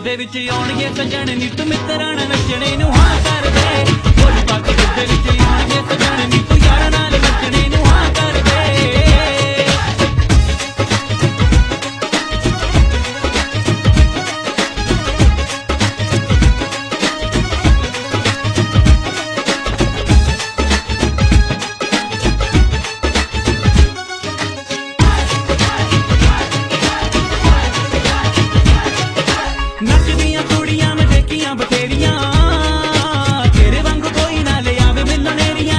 ਗਿੱਧੇ ਵਿੱਚ ਆਉਣਗੇ ਸਜਣ ਨੀ ਤੂੰ ਮਿੱਤਰਾਂ ਨਾਲ ਨੱਚਣੇ ਨੂੰ ਹਾਂ ਕਰ ਦੇ ਬੋਲ ਪਾ ਕੇ ਗਿੱਧੇ ਵਿੱਚ ਆਉਣਗੇ ਸਜਣ ਨੀ ਤੂੰ ਯਾਰਾਂ ਨਾਲ ਨੱਚਣੇ ਨੂੰ ਹਾਂ ਕਰ ਦੇ ਨੱਚਦੀਆਂ ਕੁੜੀਆਂ ਮੈਂ ਦੇਖੀਆਂ ਬਥੇਰੀਆਂ ਤੇਰੇ ਵਾਂਗੂ ਕੋਈ ਨਾ ਲਿਆਵੇ ਮਿਲਣੇਰੀਆਂ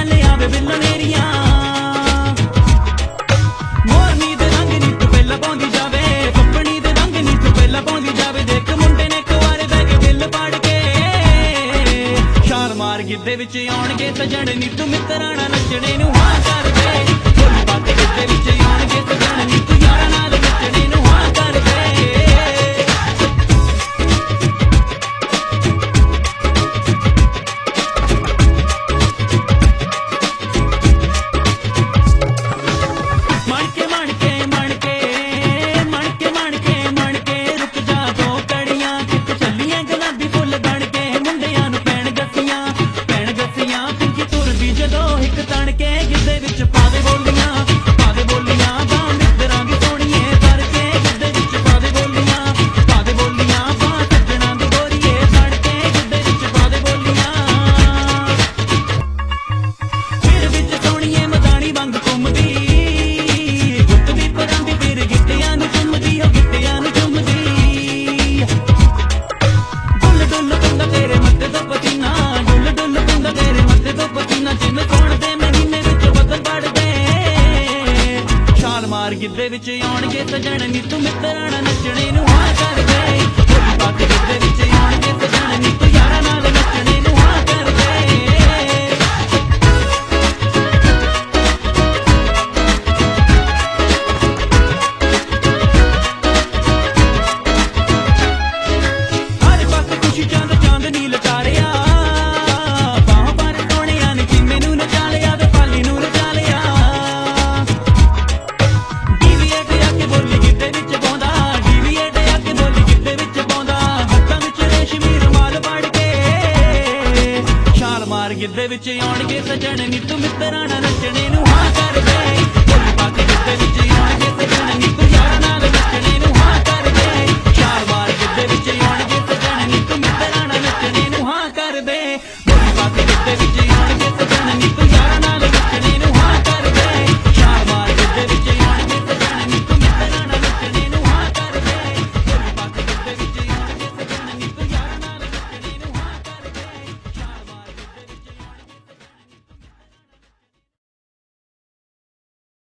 ਮੋਰਨੀ ਦੇ ਰੰਗ ਨੀ ਤੂੰ ਪਹਿਲਾਂ ਪਾਉਂਦੀ ਜਾਵੇ ਕੱਪਣੀ ਦੇ ਰੰਗ ਨੀ ਤੂੰ ਪਹਿਲਾਂ ਪਾਉਂਦੀ ਜਾਵੇ ਦੇਖ ਮੁੰਡੇ ਨੇ ਇੱਕ ਵਾਰ ਬਹਿ ਕੇ ਦਿਲ ਪਾੜ ਕੇ ਛਾਲ ਮਾਰ ਗਿੱਧੇ ਵਿੱਚ ਆਉਣਗੇ ਸਜਣ ਨੀ ਤੂੰ ਮਿੱਤਰਾਂ ਨਾਲ ਨੱਚਣੇ ਨੂੰ ਹਾਂ ਕਰ ਦੇ ਬੋਲੀ ਪਾ ਕੇ ਗਿੱਧੇ ਵਿੱਚ ਆਉਣਗੇ ਸਜਣ ਨੀ ਤੂੰ ਯਾਰਾਂ ਨਾਲ ਨੱਚਣੇ ਨੂੰ ਹਾਂ ਕਰ ਦੇ ਗਿੱਧੇ ਵਿੱਚ ਆਉਣਗੇ ਸਜਣ ਨੀ ਤੂੰ ਮਿੱਤਰਾਂ ਨਾਲ ਨੱਚਣੇ ਨੂੰ ਹਾਂ ਕਰ ਦੇ ਬੋਲੀ ਪਾ ਕੇ ਗਿੱਧੇ ਵਿੱਚ ਆਉਣਗੇ ਸਜਣ ਨੀ ਤੂੰ ਯਾਰਾਂ ਨਾਲ ਨੱਚਣੇ ਨੂੰ ਹਾਂ ਕਰ ਦੇ ਹਰ ਪਾਸੇ ਖੁਸ਼ੀ ਚੰਦ ਚਾਂਦਨੀ ਲਟਾਰਿਆ ਬਾਹਾਂ ਪਰ ਸੋਹਣਿਆਂ ਨੇ ਚੀਮੇ ਨੂੰ ਨਚਾ ਲਿਆ ਤੇ ਪਾਲੀ ਨੂੰ ਨਚਾ ਲਿਆ ਗਿੱਧੇ ਵਿੱਚ ਆਉਣਗੇ ਸਜਣ ਨੀ ਤੂੰ ਮਿੱਤਰਾਂ ਨਾਲ ਨੱਚਣੇ ਨੂੰ ਹਾਂ ਕਰ ਦੇ ਬੋਲੀ ਪਾ ਕੇ ਗਿੱਧੇ ਵਿੱਚ ਆਉਣਗੇ